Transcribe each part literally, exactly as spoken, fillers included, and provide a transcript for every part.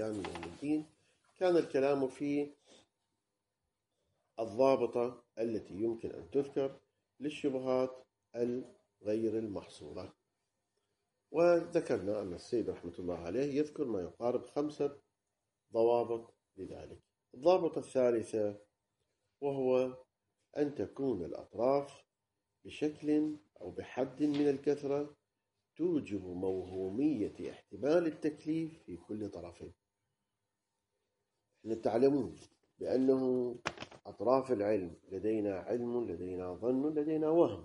إلى يوم الدين. كان الكلام في الضابطة التي يمكن أن تذكر للشبهات الغير المحصورة، وذكرنا أن السيد رحمة الله عليه يذكر ما يقارب خمسة ضوابط لذلك. الضابطة الثالثة وهو أن تكون الأطراف بشكل أو بحد من الكثرة توجب موهومية احتمال التكليف في كل طرفين. نحن تعلمون بأنه أطراف العلم لدينا علم، لدينا ظن، لدينا وهم.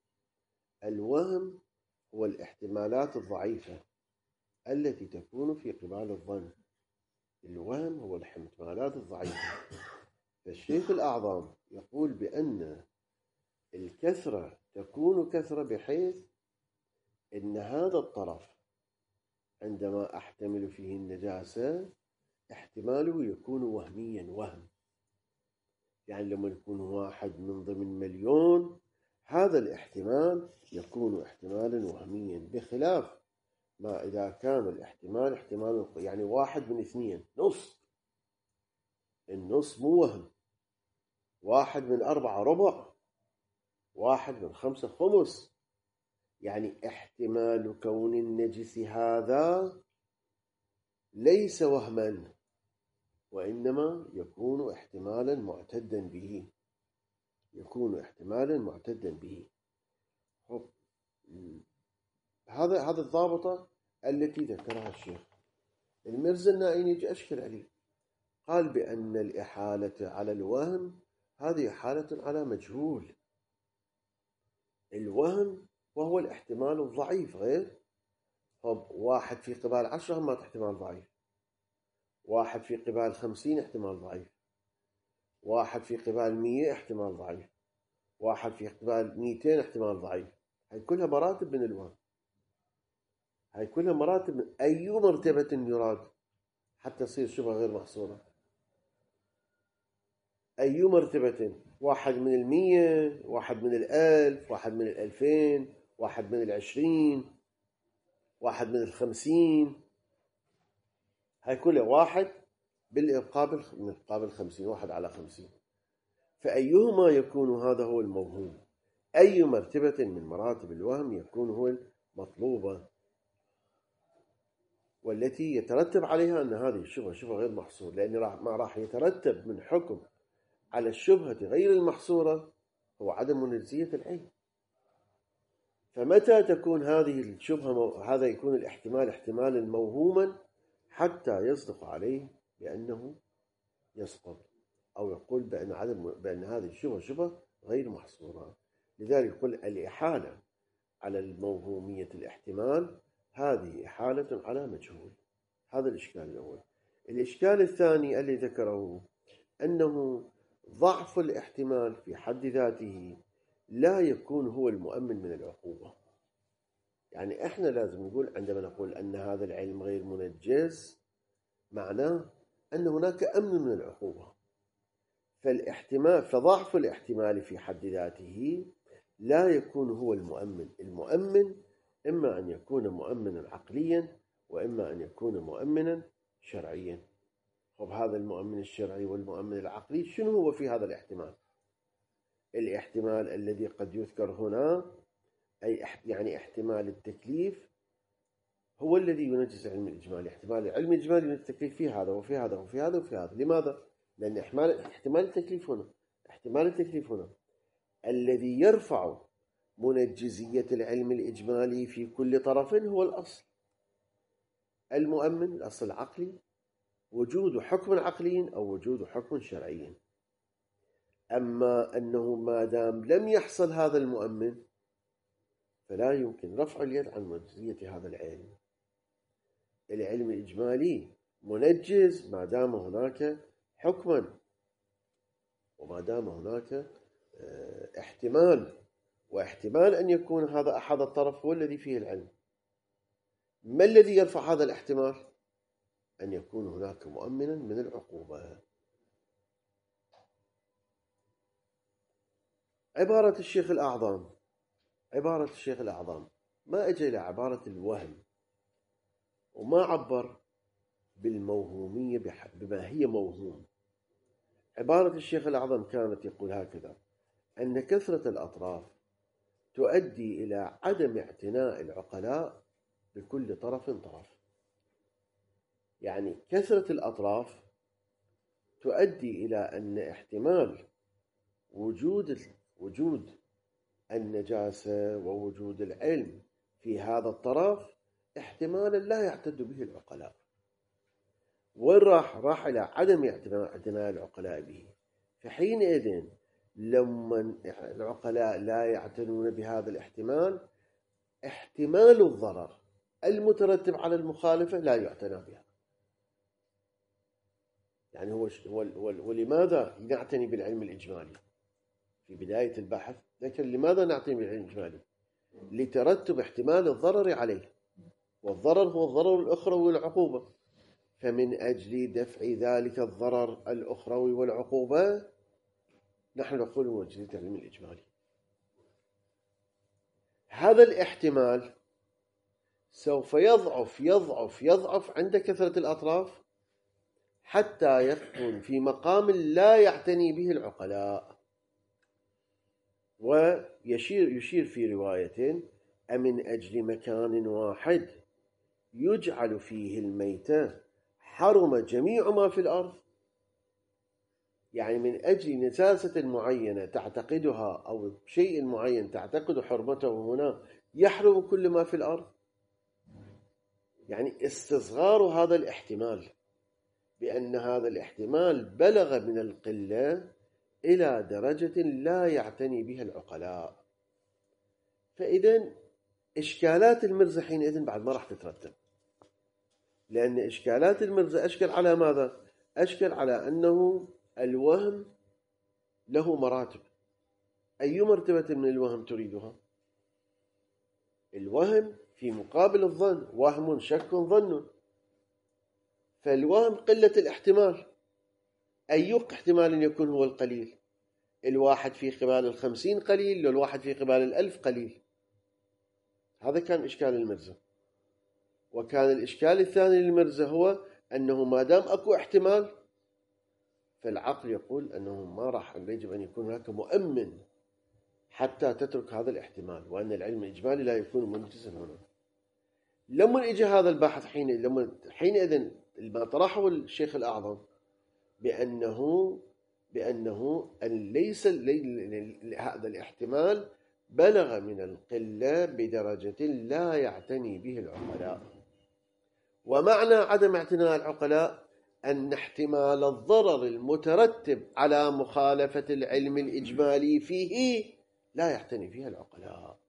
الوهم هو الاحتمالات الضعيفة التي تكون في قبال الظن. الوهم هو الاحتمالات الضعيفة. فالشيخ الأعظم يقول بأن الكثرة تكون كثرة بحيث أن هذا الطرف عندما أحتمل فيه النجاسة احتماله يكون وهميا، وهم يعني لما يكون واحد من ضمن مليون هذا الاحتمال يكون احتمالا وهميا، بخلاف ما إذا كان الاحتمال احتمال يعني واحد من اثنين نص. النص مو وهم. واحد من أربعة ربع، واحد من خمسة خمس. يعني احتمال كون النجس هذا ليس وهما، وإنما يكون احتمالا معتدا به، يكون احتمالا معتدا به. هذا هذا الضابطة التي ذكرها الشيخ. المرزا النائين يجي أشكل عليه، قال بأن الإحالة على الوهم هذه إحالة على مجهول. الوهم وهو الاحتمال الضعيف غير. طب واحد في قبال عشرة ما احتمال ضعيف، واحد في قبال خمسين احتمال ضعيف، واحد في قبال مية احتمال ضعيف، واحد في قبال ميتين احتمال ضعيف. هاي كلها مراتب من الوهم. هاي كلها مراتب من أي مرتبة يراد حتى تصير شبهة غير محصورة. أي مرتبة، واحد من المية، واحد من الألف، واحد من الألفين، واحد من العشرين، واحد من الخمسين. هاي كلها واحد بالقابل من قابل خمسين، واحد على خمسين. فأيهما يكون هذا هو الموهوم. أي مرتبة من مراتب الوهم يكون هو المطلوبة، والتي يترتب عليها أن هذه الشبهة شبهة غير محصورة، لأن ما راح يترتب من حكم على الشبهة غير المحصورة هو عدم منجزية العين. فمتى تكون هذه الشبهة، هذا يكون الاحتمال احتمالا موهوما حتى يصدق عليه بأنه يسقط، أو يقول بأن عدم بأن هذه الشبهة شبهة غير محصورة. لذلك يقول الإحالة على الموهومية الاحتمال هذه إحالة على مجهول. هذا الإشكال الأول. الإشكال الثاني الذي ذكره أنه ضعف الاحتمال في حد ذاته لا يكون هو المؤمن من العقوبة. يعني إحنا لازم نقول عندما نقول أن هذا العلم غير منجز معناه أن هناك أمن من العقوبة. فالاحتمال فضعف الاحتمال في حد ذاته لا يكون هو المؤمن. المؤمن إما أن يكون مؤمنا عقليا وإما أن يكون مؤمنا شرعيا. طب هذا المؤمن الشرعي والمؤمن العقلي شنو هو في هذا الاحتمال؟ الاحتمال الذي قد يذكر هنا أي يعني احتمال التكليف هو الذي ينجز العلم الإجمالي. احتمال العلم الإجمالي ينجز التكليف في هذا وفي هذا وفي هذا وفي هذا. لماذا؟ لأن احتمال احتمال التكليف هنا احتمال التكليف هنا الذي يرفع منجزية العلم الإجمالي في كل طرف هو الأصل المؤمن، الأصل العقلي، وجود حكم عقلي أو وجود حكم شرعي. أما أنه ما دام لم يحصل هذا المؤمن فلا يمكن رفع اليد عن منجزية هذا العلم. العلم الإجمالي منجز ما دام هناك حكما وما دام هناك احتمال، واحتمال أن يكون هذا أحد الطرف هو الذي فيه العلم. ما الذي يرفع هذا الاحتمال؟ أن يكون هناك مؤمنا من العقوبة. عبارة الشيخ الأعظم عبارة الشيخ الأعظم ما أجى إلى عبارة الوهم وما عبر بالموهومية بما هي موهوم. عبارة الشيخ الأعظم كانت يقول هكذا: أن كثرة الأطراف تؤدي إلى عدم اعتناء العقلاء بكل طرف طرف. يعني كثرة الأطراف تؤدي إلى أن احتمال وجود وجود النجاسة ووجود العلم في هذا الطرف احتمالا لا يعتد به العقلاء. وين راح؟ راح إلى عدم اعتناء العقلاء به. فحينئذ لما العقلاء لا يعتنون بهذا الاحتمال، احتمال الضرر المترتب على المخالفة لا يعتنى بها. يعني هو ولماذا نعتني بالعلم الإجمالي؟ في بداية البحث ذكر لماذا نعتني بالعلم الإجمالي؟ لترتب احتمال الضرر عليه، والضرر هو الضرر الأخروي والعقوبة. فمن أجل دفع ذلك الضرر الأخروي والعقوبة نحن نقول موجودية العلم الإجمالي. هذا الاحتمال سوف يضعف يضعف يضعف عند كثرة الأطراف حتى يكون في مقام لا يعتني به العقلاء. ويشير يشير في رواية: أمن أجل مكان واحد يجعل فيه الميتة حرم جميع ما في الأرض. يعني من أجل نجاسة معينة تعتقدها أو شيء معين تعتقد حرمته هنا يحرم كل ما في الأرض. يعني استصغار هذا الاحتمال بأن هذا الاحتمال بلغ من القلة إلى درجة لا يعتني بها العقلاء. فإذن إشكالات المرزا حينئذ بعد ما راح تترتب، لأن إشكالات المرزا أشكل على ماذا؟ أشكل على أنه الوهم له مراتب. أي مرتبة من الوهم تريدها؟ الوهم في مقابل الظن، وهم شك ظن. فالوهم قلة الاحتمال. أي احتمال يكون هو القليل؟ الواحد في قبال الخمسين قليل، والواحد في قبال الألف قليل. هذا كان إشكال المرزا. وكان الإشكال الثاني للمرزا هو أنه ما دام أكو احتمال فالعقل يقول أنه ما راح يجب أن يكون هناك مؤمن حتى تترك هذا الاحتمال، وأن العلم الإجمالي لا يكون منجزا هنا. لما اجى هذا الباحث حين لما حينئذ ما طرحه الشيخ الأعظم بأنه بأنه أن ليس هذا الاحتمال بلغ من القلة بدرجة لا يعتني به العقلاء. ومعنى عدم اعتناء العقلاء أن احتمال الضرر المترتب على مخالفة العلم الإجمالي فيه لا يعتني فيها العقلاء.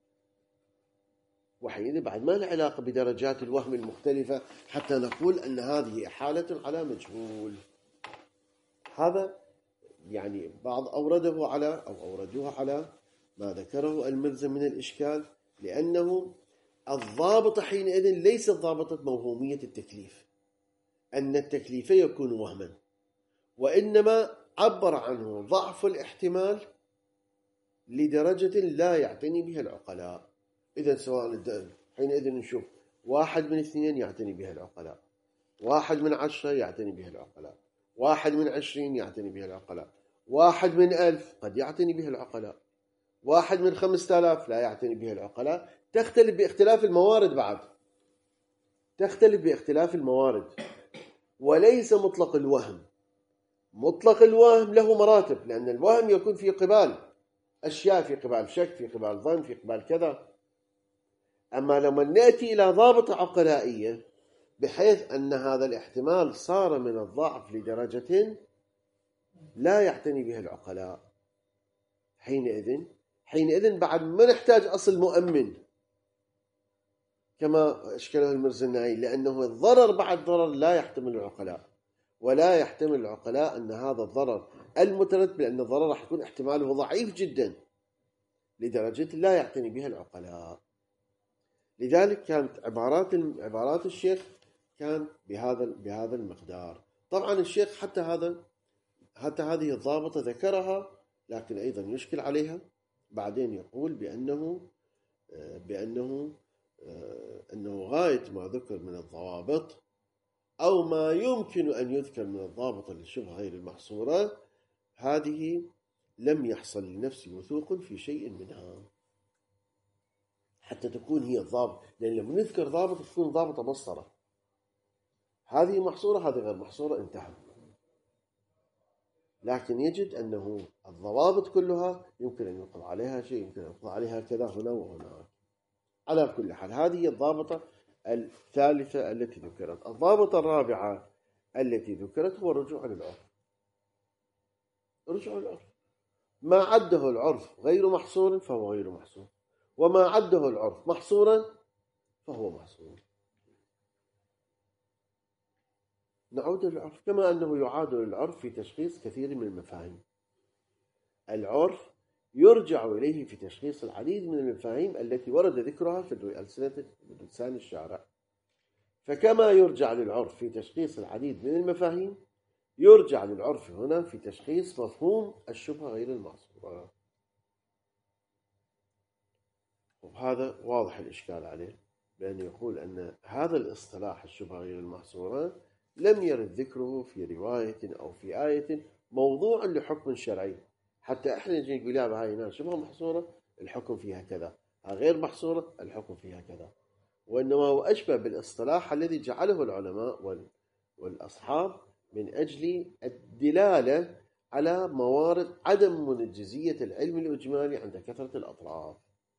وحينئذ بعد ما له علاقة بدرجات الوهم المختلفة حتى نقول أن هذه حالة على مجهول. هذا يعني بعض أورده على أو أوردوه على ما ذكره المرزا من الإشكال، لأنه الضابط حينئذ ليس ضابطة موهومية التكليف، أن التكليف يكون وهما، وإنما عبر عنه ضعف الاحتمال لدرجة لا يعتني بها العقلاء. إذا سواء حينئذ نشوف واحد من اثنين يعتني بها العقلاء، واحد من عشرة يعتني بها العقلاء، واحد من عشرين يعتني بها العقلاء، واحد من ألف قد يعتني بها العقلاء، واحد من خمسة آلاف لا يعتني بها العقلاء. تختلف باختلاف الموارد، بعد تختلف باختلاف الموارد، وليس مطلق الوهم. مطلق الوهم له مراتب، لأن الوهم يكون في قبال أشياء، في قبال شك، في قبال ظن، في قبال كذا. أما لما نأتي إلى ضابطة عقلائية بحيث أن هذا الاحتمال صار من الضعف لدرجة لا يعتني بها العقلاء، حينئذ حينئذ بعد ما نحتاج أصل مؤمن كما أشكله المرزا النائي، لأنه الضرر بعد ضرر لا يحتمل العقلاء، ولا يحتمل العقلاء أن هذا الضرر المترتب، لأن الضرر راح يكون احتماله ضعيف جدا لدرجة لا يعتني بها العقلاء. لذلك كانت عبارات عبارات الشيخ كان بهذا بهذا المقدار. طبعا الشيخ حتى هذا حتى هذه الضابطة ذكرها، لكن أيضا يشكل عليها. بعدين يقول بأنه بأنه أنه غاية ما ذكر من الضوابط أو ما يمكن أن يذكر من الضابط للشبهة غير المحصورة، هذه لم يحصل لنفسي وثوق في شيء منها، حتى تكون هي الضابط. لأن لما نذكر ضابط تكون ضابطة مصدرة، هذه محصورة هذه غير محصورة، انتهى. لكن يجد أنه الضوابط كلها يمكن أن يقضى عليها شيء، يمكن أن يقضى عليها كذا هنا وهنا. على كل حال هذه هي الضابطة الثالثة التي ذكرت. الضابطة الرابعة التي ذكرت هو الرجوع للعرف. رجوع للعرف، ما عده العرف غير محصور فهو غير محصور، وما عده العرف محصورا فهو محصور. نعود للعرف كما أنه يعاد للعرف في تشخيص كثير من المفاهيم. العرف يرجع إليه في تشخيص العديد من المفاهيم التي ورد ذكرها في لسان الشارع. فكما يرجع للعرف في تشخيص العديد من المفاهيم، يرجع للعرف هنا في تشخيص مفهوم الشبهة غير المحصورة. وهذا واضح الإشكال عليه، بأن يقول أن هذا الاصطلاح الشبهة غير المحصورة لم يرد ذكره في رواية أو في آية موضوع لحكم شرعي، حتى إحنا نجي نقول يا هاي هنا شبهة محصورة الحكم فيها كذا، غير محصورة الحكم فيها كذا. وإنما هو أشبه بالاصطلاح الذي جعله العلماء والأصحاب من أجل الدلالة على موارد عدم منجزية العلم الإجمالي عند كثرة الأطراف.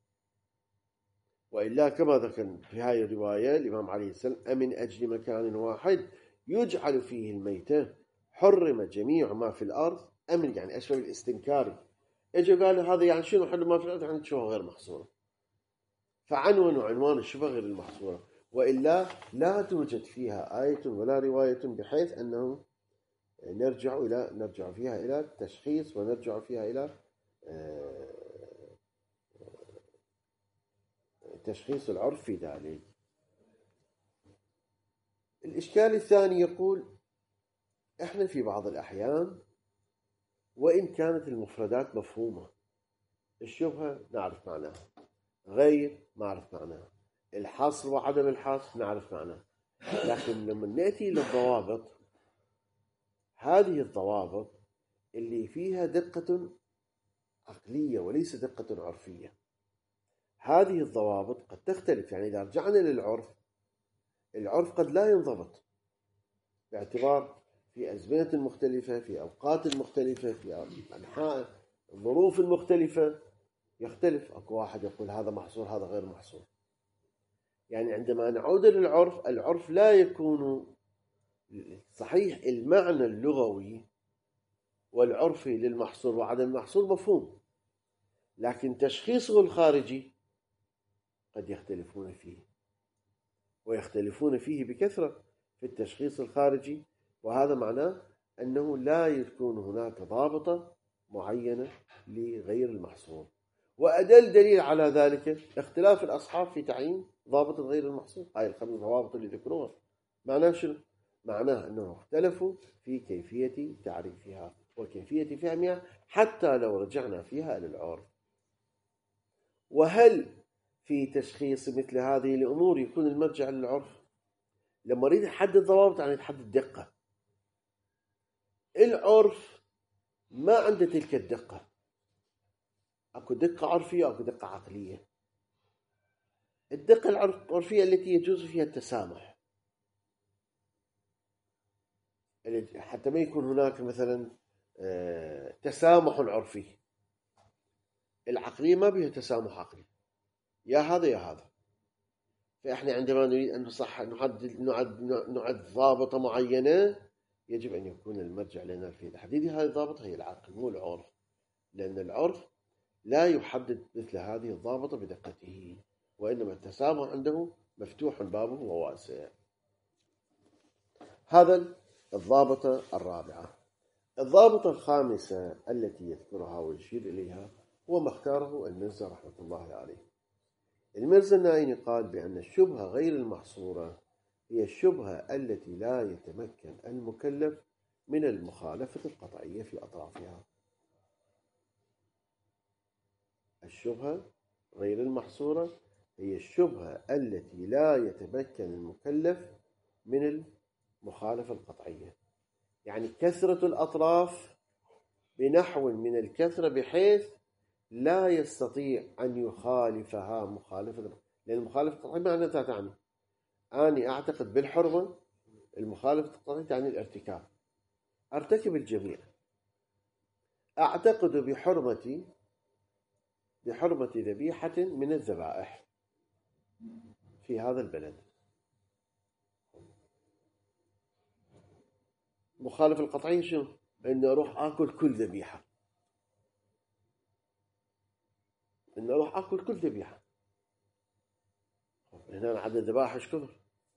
وإلا كما ذكر في هذه الرواية الإمام عليه السلام: أمن أجل مكان واحد يجعل فيه الميتة حرم جميع ما في الأرض. أمن يعني أشبه بالاستنكاري، إجا قال هذا يعني شنو حل ما في الأرض؟ يعني شبهة غير محصورة، فعنون عنوان الشبهة غير المحصورة. وإلا لا توجد فيها آية ولا رواية بحيث أنه نرجع إلى نرجع فيها إلى التشخيص ونرجع فيها إلى تشخيص العرف في ذلك. الإشكال الثاني يقول: إحنا في بعض الأحيان وإن كانت المفردات مفهومة، الشبهة نعرف معناها، غير نعرف معناها، الحصر وعدم الحصر نعرف معناها، لكن لما نأتي للضوابط، هذه الضوابط اللي فيها دقة عقلية وليس دقة عرفية، هذه الضوابط قد تختلف. يعني إذا رجعنا للعرف، العرف قد لا ينضبط باعتبار في أزمنة مختلفة، في أوقات مختلفة، في أنحاء الظروف المختلفة يختلف. أكو واحد يقول هذا محصور هذا غير محصور. يعني عندما نعود للعرف، العرف لا يكون صحيح. المعنى اللغوي والعرفي للمحصور وعدم المحصور مفهوم، لكن تشخيصه الخارجي قد يختلفون فيه، ويختلفون فيه بكثرة في التشخيص الخارجي. وهذا معناه أنه لا يكون هناك ضابطة معينة لغير المحصور. وأدل دليل على ذلك اختلاف الأصحاب في تعيين ضابط غير المحصور. هاي الخمس ضوابط اللي ذكروها معناه شنو؟ معناه أنهم اختلفوا في كيفية تعريفها وكيفية فهمها، حتى لو رجعنا فيها إلى العرف. وهل في تشخيص مثل هذه الأمور يكون المرجع للعرف؟ لما نريد نحدد ضوابط يعني نحدد دقة. العرف ما عنده تلك الدقة، أكو دقة عرفية وأكو دقة عقلية. الدقة العرفية التي يجوز فيها التسامح، حتى ما يكون هناك مثلا تسامح عرفي. العقلية ما بها تسامح عقلي، يا هذا يا هذا. فإحنا عندما نريد أن نصح نعد نعد نعد ضابطة معينة، يجب أن يكون المرجع لنا في تحديد هذه الضابطة هي العقل مو العرف، لأن العرف لا يحدد مثل هذه الضابطة بدقته، وإنما التسامح عنده مفتوح بابه وواسع. هذا الضابطة الرابعة. الضابطة الخامسة التي يذكرها ويشير إليها هو ما اختاره المرزا رحمة الله عليه. المرزا النائني قال بأن الشبهة غير المحصورة هي الشبهة التي لا يتمكن المكلف من المخالفة القطعية في أطرافها. الشبهة غير المحصورة هي الشبهة التي لا يتمكن المكلف من المخالفة القطعية، يعني كثرة الأطراف بنحو من الكثرة بحيث لا يستطيع أن يخالفها مخالفة، لأن المخالفة القطعية معناتها تعني أني أعتقد بالحرمة، المخالفة القطعية تعني الارتكاب، أرتكب الجميع، أعتقد بحرمة بحرمة ذبيحة من الذبائح في هذا البلد. مخالفة القطعية شنو؟ إني أروح آكل كل ذبيحة، إني أروح آكل كل ذبيحة. هنا عدد ذبائح إيش كثر؟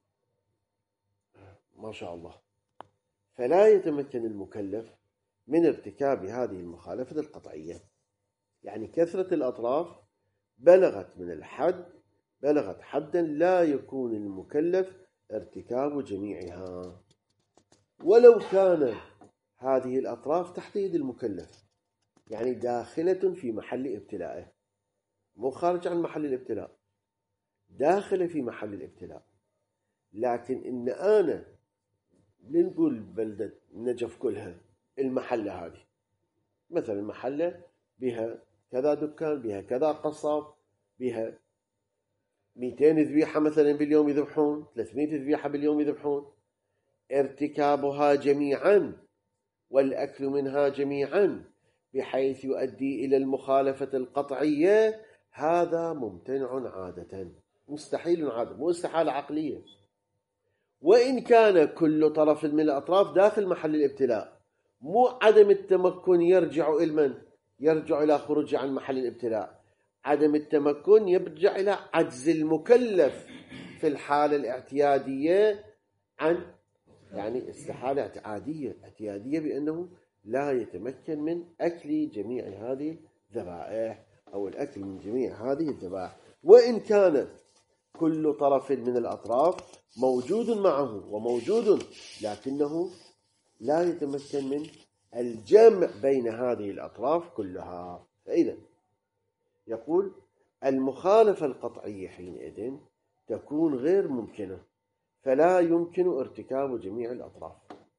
ما شاء الله. فلا يتمكن المكلف من ارتكاب هذه المخالفة القطعية، يعني كثرة الأطراف بلغت من الحد، بلغت حدا لا يكون المكلف ارتكاب جميعها، ولو كان هذه الأطراف تحت يد المكلف، يعني داخلة في محل ابتلائه، مو خارج عن محل الابتلاء، داخلة في محل الابتلاء. لكن إن أنا لنقول بلدة نجف كلها المحلة هذه، مثلا المحلة بها كذا دكان، بها كذا قصاب، بها مئتين ذبيحة مثلا باليوم يذبحون، ثلاثمئة ذبيحة باليوم يذبحون، ارتكابها جميعا والأكل منها جميعا بحيث يؤدي إلى المخالفة القطعية، هذا ممتنع عادة، مستحيل عادة، مو استحالة عقلية. وإن كان كل طرف من الأطراف داخل محل الابتلاء، مو عدم التمكن يرجع إلى من؟ يرجع إلى خروج عن محل الابتلاء، عدم التمكن يرجع إلى عجز المكلف في الحالة الاعتيادية عن، يعني استحالة عادية اعتيادية بأنه لا يتمكن من أكل جميع هذه الذبائح أو الأكل من جميع هذه الذبائح. وإن كان كل طرف من الأطراف موجود معه وموجود، لكنه لا يتمكن من الجمع بين هذه الأطراف كلها. فإذا يقول المخالفة القطعية حينئذ تكون غير ممكنة، فلا يمكن ارتكاب جميع الأطراف.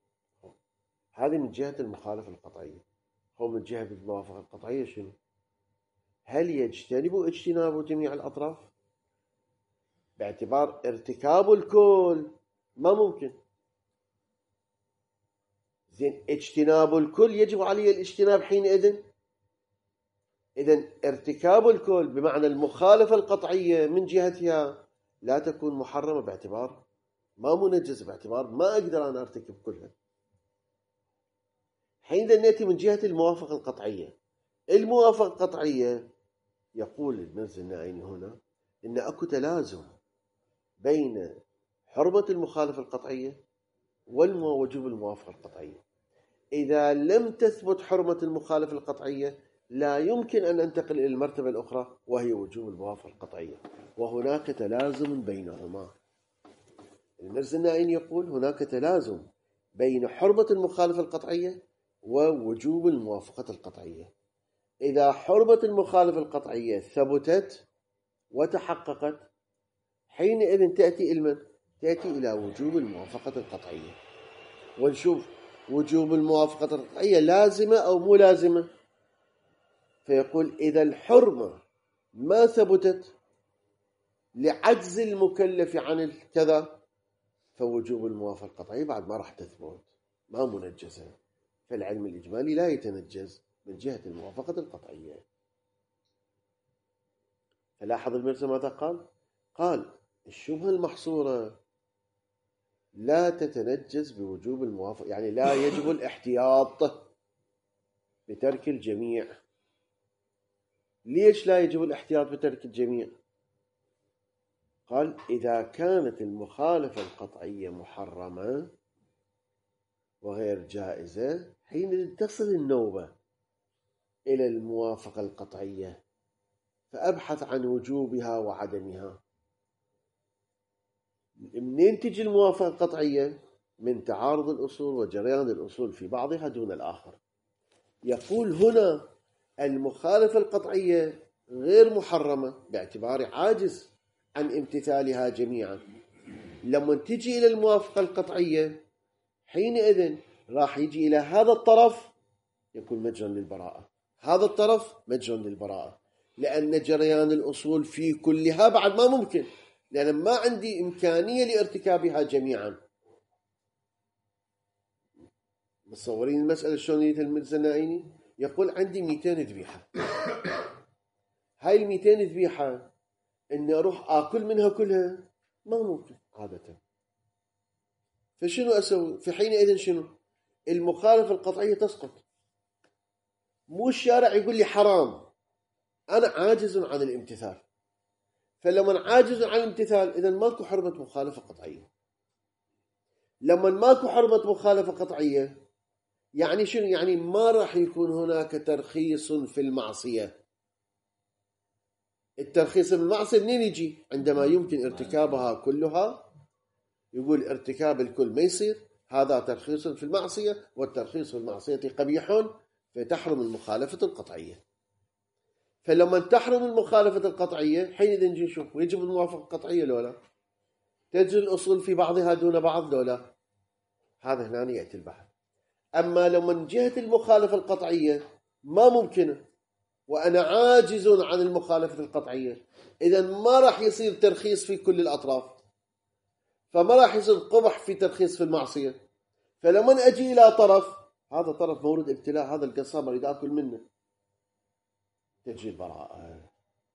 هذه من جهة المخالفة القطعية. هو من جهة الموافقة القطعية شنو؟ هل يجتنب اجتناب جميع الأطراف؟ باعتبار ارتكاب الكل ما ممكن. زين، اجتناب الكل يجب عليه الاجتناب حينئذ. إذن ارتكاب الكل بمعنى المخالفة القطعية من جهتها لا تكون محرمة باعتبار ما منجز، باعتبار ما أقدر أن أرتكب كلها. حينئذ نأتي من جهة الموافقة القطعية. الموافقة القطعية يقول المرزي الناعيني هنا إن أكو تلازم بين حرمة المخالفة القطعية ووجوب الموافقة القطعية. إذا لم تثبت حرمة المخالفة القطعية لا يمكن أن ننتقل إلى المرتبة الأخرى وهي وجوب الموافقة القطعية، وهناك تلازم بينهما. المرزي الناعيني يقول هناك تلازم بين حرمة المخالفة القطعية ووجوب الموافقة القطعية. إذا حرمة المخالفة القطعية ثبتت وتحققت، حينئذ تأتي إلى تأتي إلى وجوب الموافقة القطعية. ونشوف وجوب الموافقة القطعية لازمة أو مو لازمة. فيقول إذا الحرمة ما ثبتت لعجز المكلف عن الكذا، فوجوب الموافقة القطعية بعد ما راح تثبت، ما منجزة. فالعلم الإجمالي لا يتنجز من جهة الموافقة القطعية. فلاحظ المرزي ماذا قال؟ قال الشبهة المحصورة لا تتنجز بوجوب الموافقة، يعني لا يجب الاحتياط بترك الجميع. ليش لا يجب الاحتياط بترك الجميع؟ قال إذا كانت المخالفة القطعية محرمة وغير جائزة، حين تصل النوبة إلى الموافقة القطعية فأبحث عن وجوبها وعدمها. منين تجي الموافقة القطعية؟ من تعارض الأصول وجريان الأصول في بعضها دون الآخر. يقول هنا المخالفة القطعية غير محرمة باعتبار عاجز عن امتثالها جميعا. لما تجي إلى الموافقة القطعية حينئذ راح يجي إلى هذا الطرف يكون مجرا للبراءة، هذا الطرف مجرا للبراءة، لأن جريان الأصول في كلها بعد ما ممكن، لأن ما عندي إمكانية لارتكابها جميعا. متصورين المسألة شلون يريدها الميرزا النائيني؟ يقول عندي مئتين ذبيحة، هاي المئتين ذبيحة إني أروح آكل منها كلها ما ممكن عادة، فشنو أسوي؟ في حينئذ شنو؟ المخالفة القطعية تسقط. مو الشارع يقول لي حرام، أنا عاجز عن الامتثال، فلما عاجز عن الامتثال إذا ماكو حرمة مخالفة قطعية. لما ماكو حرمة مخالفة قطعية يعني شنو؟ يعني ما راح يكون هناك ترخيص في المعصية. الترخيص في المعصية منين يجي؟ عندما يمكن ارتكابها كلها، يقول ارتكاب الكل ما يصير، هذا ترخيص في المعصية، والترخيص في المعصية قبيح، فتحرم المخالفة القطعية. فلما تحرم المخالفة القطعية حينئذ نجي نشوف يجب الموافقة القطعية لو لا، تجري الأصول في بعضها دون بعض لو لا، هذا هنا يأتي البحث. أما لو من جهة المخالفة القطعية ما ممكنة وأنا عاجز عن المخالفة القطعية، إذا ما راح يصير ترخيص في كل الأطراف، فما راح يصير قبح في ترخيص في المعصية. فلما أجي إلى طرف، هذا طرف مورد ابتلاء، هذا القصاب أريد أكل منه، تجي البراءة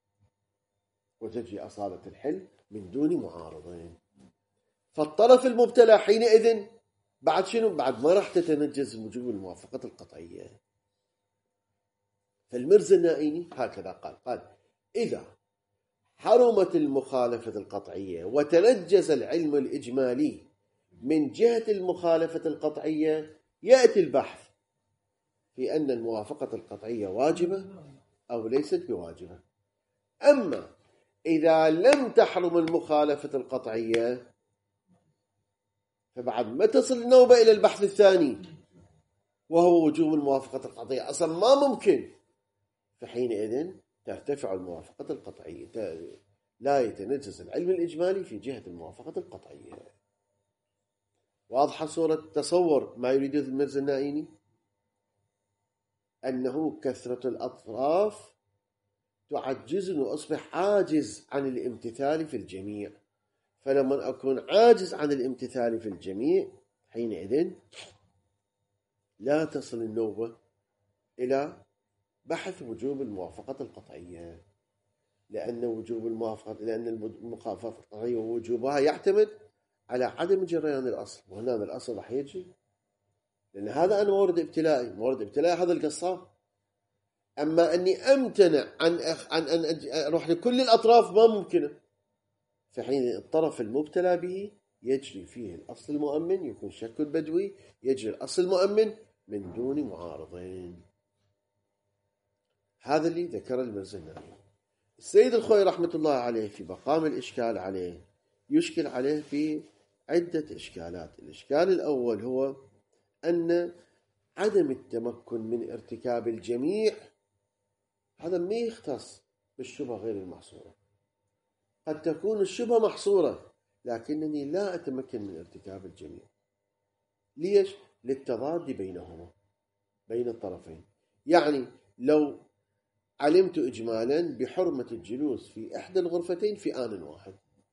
وتجي أصالة الحل من دون معارضين. فالطرف المبتلى حينئذ بعد شنو؟ بعد ما راح تتنجز وجوب الموافقة القطعية. فالميرزا النائيني هكذا قال قال إذا حرمت المخالفة القطعية وتنجز العلم الإجمالي من جهة المخالفة القطعية، يأتي البحث في أن الموافقة القطعية واجبة أو ليست بواجبة. أما إذا لم تحرم المخالفة القطعية فبعد ما تصل النوبة إلى البحث الثاني وهو وجوب الموافقة القطعية، أصلا ما ممكن، فحينئذ ترتفع الموافقة القطعية، لا يتنجز العلم الإجمالي في جهة الموافقة القطعية. واضحة صورة تصور ما يريده الميرزا النائيني؟ أنه كثرة الأطراف تعجزني وأصبح عاجز عن الامتثال في الجميع، فلما أكون عاجز عن الامتثال في الجميع حينئذ لا تصل النوبة إلى بحث وجوب الموافقة القطعية، لأن وجوب الموافقة لأن المخالفة القطعية ووجوبها يعتمد على عدم جريان الأصل، وهنا الأصل راح يجي، لأن هذا أنا مورد ابتلائي، مورد ابتلائي هذا القصاب. أما أني أمتنع عن أخ عن أن أروح لكل الأطراف ما ممكنة، فحين الطرف المبتلى به يجري فيه الأصل المؤمن، يكون شك البدوي يجري الأصل المؤمن من دون معارضين. هذا اللي ذكر الميرزا النائيني. السيد الخوئي رحمة الله عليه في مقام الإشكال عليه يشكل عليه في عدة إشكالات. الإشكال الأول هو أن عدم التمكن من ارتكاب الجميع هذا ما يختص بالشبهة غير المحصورة. قد تكون الشبهة محصورة لكنني لا أتمكن من ارتكاب الجميع. ليش؟ للتضاد بينهما، بين الطرفين. يعني لو علمت إجمالا بحرمة الجلوس في إحدى الغرفتين في آن واحد،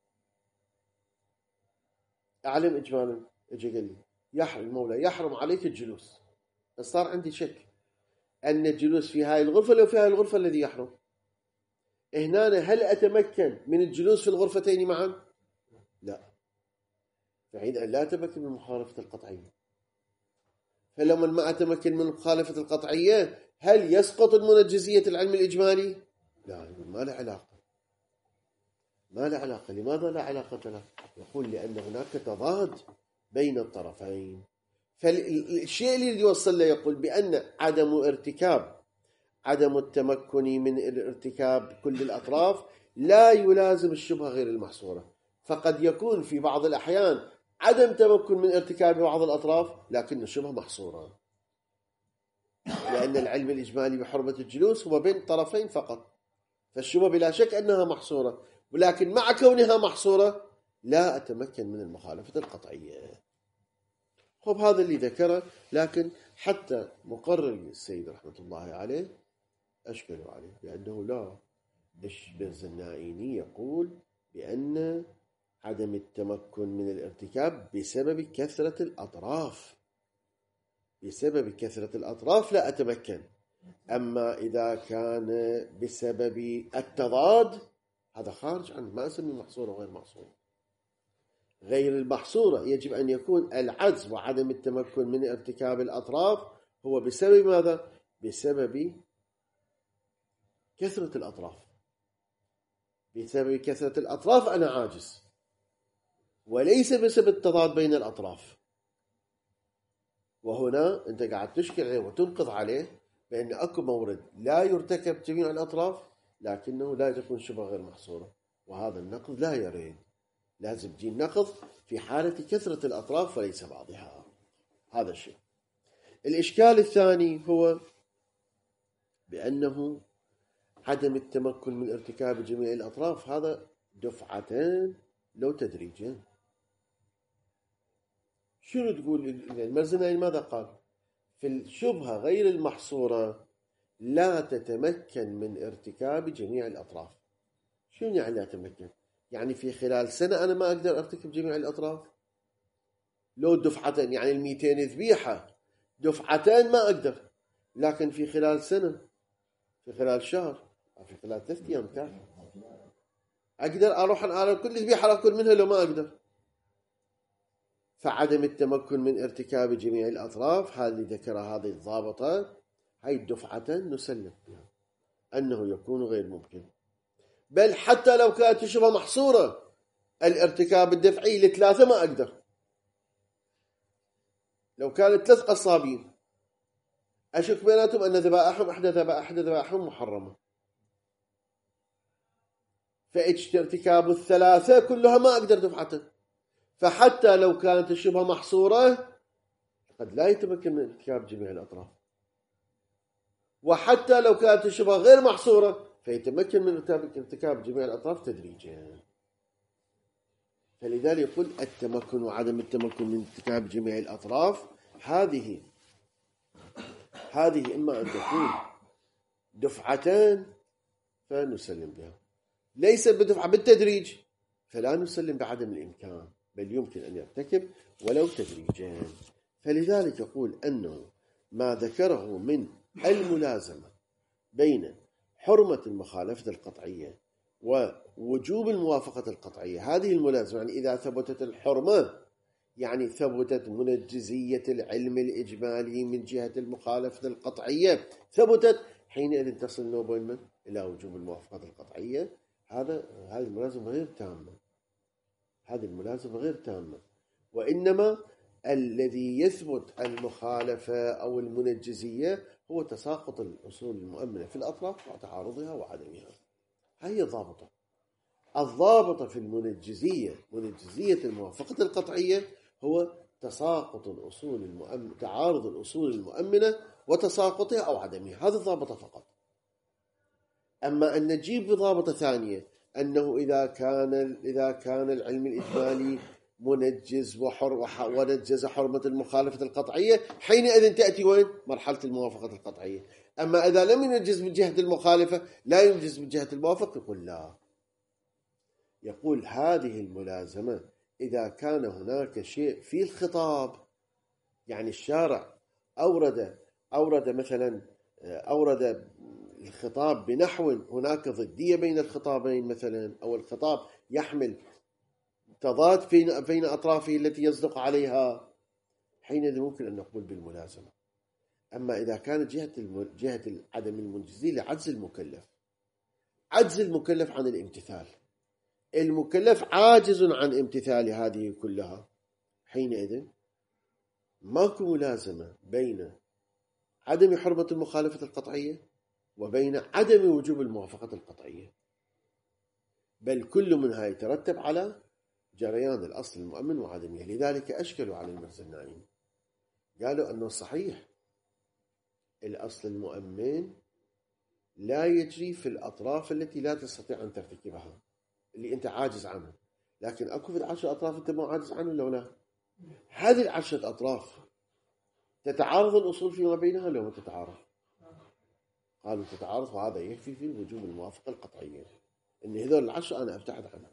أعلم إجمالا، اجي قال لي يحرم المولى يحرم عليك الجلوس، صار عندي شك أن الجلوس في هاي الغرفة لو في هاي الغرفة الذي يحرم. هنا هل أتمكن من الجلوس في الغرفتين معا؟ لا، فحين لا أتمكن من مخالفة القطعية. فلما ما أتمكن من مخالفة القطعية هل يسقط المنجزية العلم الإجمالي؟ لا، يقول ما له علاقة، ما له علاقة. لماذا لا علاقة له؟ يقول لأن هناك تضاد بين الطرفين. فالشيء اللي يوصل له يقول بأن عدم ارتكاب عدم التمكن من ارتكاب كل الأطراف لا يلازم الشبهة غير المحصورة، فقد يكون في بعض الأحيان عدم تمكن من ارتكاب بعض الأطراف لكن الشبهة محصورة، لأن العلم الإجمالي بحرمة الجلوس هو بين طرفين فقط، فالشبهة بلا شك أنها محصورة، ولكن مع كونها محصورة لا أتمكن من المخالفة القطعية. خب هذا اللي ذكره، لكن حتى مقرر السيد رحمة الله عليه أشكلوا عليه بأنه لا، البرزنائيني يقول بأن عدم التمكن من الارتكاب بسبب كثرة الأطراف، بسبب كثرة الأطراف لا أتمكن. أما إذا كان بسبب التضاد هذا خارج عنه، ما أسمي محصورة وغير محصورة. غير المحصورة يجب أن يكون العجز وعدم التمكن من ارتكاب الأطراف هو بسبب ماذا؟ بسبب كثرة الأطراف. بسبب كثرة الأطراف أنا عاجز، وليس بسبب التضاد بين الأطراف. وهنا أنت قاعد تشكل عليه وتنقض عليه بأن أكو مورد لا يرتكب جميع الأطراف لكنه لا تكون شبه غير محصورة، وهذا النقض لا يريد. لازم تجي النقض في حالة كثرة الأطراف وليس بعضها. هذا الشيء. الإشكال الثاني هو بأنه عدم التمكن من ارتكاب جميع الأطراف هذا دفعتين لو تدريجين. شنو تقول المرزنائي؟ ماذا قال؟ في الشبهة غير المحصورة لا تتمكن من ارتكاب جميع الأطراف. شنو يعني لا تتمكن؟ يعني في خلال سنة أنا ما أقدر أرتكب جميع الأطراف؟ لو دفعتين، يعني الميتين ذبيحة دفعتين ما أقدر، لكن في خلال سنة، في خلال شهر، في خلال ثلاثة أيام كافي أقدر أروح على كل ذبيحة أكل منها لو ما أقدر. فعدم التمكن من ارتكاب جميع الأطراف هذه ذكرها هذه الضابطة، هاي الدفعتين نسلم بها أنه يكون غير ممكن. بل حتى لو كانت شبه محصورة الارتكاب الدفعي لثلاثة ما أقدر. لو كانت ثلاث قصابين أشك بيناتهم أن ذبائحهم إحدى ذبائح إحدى ذبائحهم محرمة، فارتكاب الثلاثة كلها ما أقدر دفعة. فحتى لو كانت الشبهة محصورة قد لا يتمكن من ارتكاب جميع الأطراف، وحتى لو كانت الشبهة غير محصورة فيتمكن من ارتكاب جميع الأطراف تدريجيا. فلذلك يقول التمكن وعدم التمكن من ارتكاب جميع الأطراف هذه هذه إما أن تكون دفعتان فنسلم بها، ليس بدفعة بالتدريج فلا نسلم بعدم الإمكان، بل يمكن أن يرتكب ولو تدريجيا. فلذلك يقول أنه ما ذكره من الملازمة بين حرمة المخالفة القطعية ووجوب الموافقة القطعية، هذه الملازمة يعني إذا ثبتت الحرمة يعني ثبتت منجزية العلم الإجمالي من جهة المخالفة القطعية، ثبتت حينئذ تصل نوبل إلى وجوب الموافقة القطعية. هذا هذه الملازمة غير تامة، هذه الملازمة غير تامة، وإنما الذي يثبت المخالفة أو المنجزية هو تساقط الأصول المؤمنة في الأطراف وتعارضها وعدمها. هي الضابطة. الضابطة في المنجزية، منجزية الموافقة القطعية، هو تساقط الأصول المؤمنة، تعارض الأصول المؤمنة وتساقطها أو عدمها، هذا الضابطة فقط. أما أن نجيب بضابطة ثانية أنه إذا كان إذا كان العلم الإجمالي منجز وحر ونجز حرمة المخالفة القطعية حينئذ تأتي وين؟ مرحلة الموافقة القطعية. أما إذا لم ينجز من جهة المخالفة لا ينجز من جهة الموافقة، يقول لا. يقول هذه الملازمة إذا كان هناك شيء في الخطاب، يعني الشارع أورد أورد مثلا أورد الخطاب بنحو هناك ضدية بين الخطابين مثلا، أو الخطاب يحمل تضاد بين أطرافه التي يصدق عليها، حينئذ ممكن أن نقول بالملازمة. أما إذا كانت جهة جهة عدم المنجزية لعجز المكلف، عجز المكلف عن الامتثال، المكلف عاجز عن امتثال هذه كلها، حينئذ ماكو ملازمة بين عدم حرمة المخالفة القطعية وبين عدم وجوب الموافقة القطعية، بل كل منها يترتب على جريان الأصل المؤمن وعدمه. لذلك أشكلوا على المرزنائي، قالوا أنه صحيح الأصل المؤمن لا يجري في الأطراف التي لا تستطيع أن ترتكبها، اللي أنت عاجز عنه، لكن أكو في العشر أطراف أنت مو عاجز عنه لو لا، هذه العشرة أطراف تتعارض الأصول فيما بينها لو ما تتعارض؟ قالوا تتعارض، وهذا يكفي في وجوب الموافقة القطعية، إن هذول العشرة أنا أبتعد عنها.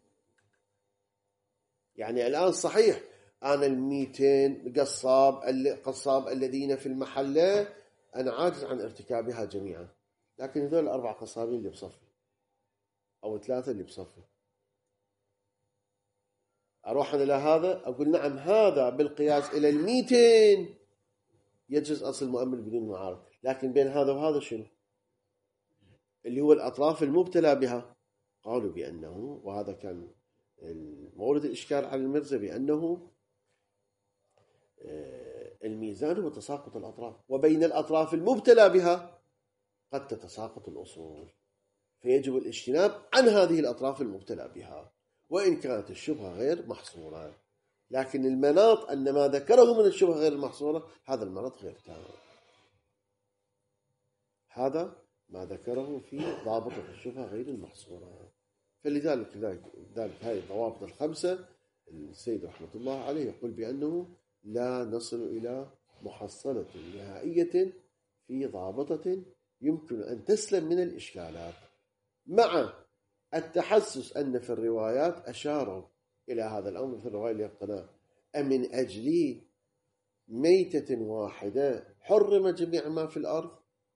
يعني الآن صحيح أنا الميتين قصاب قصاب الذين في المحلة أنا عاجز عن ارتكابها جميعا، لكن هذول الأربع قصابين اللي بصفي أو ثلاثة اللي بصفي، أروح أنا إلى هذا أقول نعم هذا بالقياس إلى الميتين يجوز أصل مؤمن بدون معارض، لكن بين هذا وهذا شنو؟ اللي هو الأطراف المبتلى بها. قالوا بأنه، وهذا كان مورد الإشكال على المرزا، بأنه الميزان هو تساقط الأطراف، وبين الأطراف المبتلى بها قد تتساقط الأصول، فيجب الاجتناب عن هذه الأطراف المبتلى بها، وإن كانت الشبهة غير محصورة. لكن المناط أن ما ذكره من الشبهة غير المحصورة هذا المناط غير تام، هذا ما ذكره في ضابطة الشبهة غير المحصورة. فلذلك ذلك هذه الضوابط الخمسة السيد رحمة الله عليه يقول بأنه لا نصل إلى محصلة نهائية في ضابطة يمكن أن تسلم من الإشكالات، مع التحسس أن في الروايات أشاروا إلى هذا الأمر في الرواية اللي يقتناه: أمن أجل ميتة واحدة حرم جميع ما في الأرض.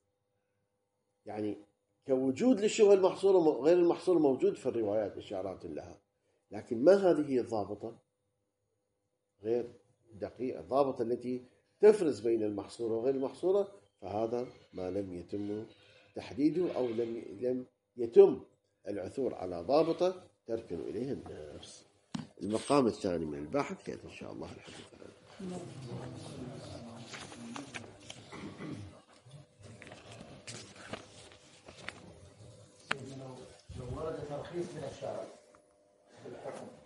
يعني كوجود للشبهة المحصورة غير المحصورة موجود في الروايات إشارات لها، لكن ما هذه هي الضابطة؟ غير دقيقة. الضابطة التي تفرز بين المحصورة وغير المحصورة، فهذا ما لم يتم تحديده أو لم لم يتم العثور على ضابطة تركن إليها النفس. المقام الثاني من الباحث يأتي إن شاء الله الحديث عنه. لو ورد ترخيص من الشارع بالحكم